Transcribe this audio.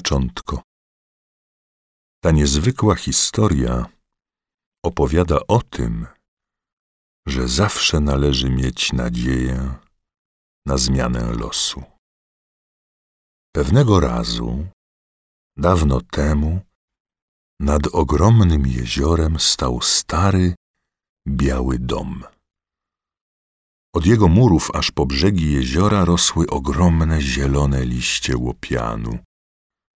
początko. Ta niezwykła historia opowiada o tym, że zawsze należy mieć nadzieję na zmianę losu. Pewnego razu, dawno temu, nad ogromnym jeziorem stał stary, biały dom. Od jego murów aż po brzegi jeziora rosły ogromne zielone liście łopianu.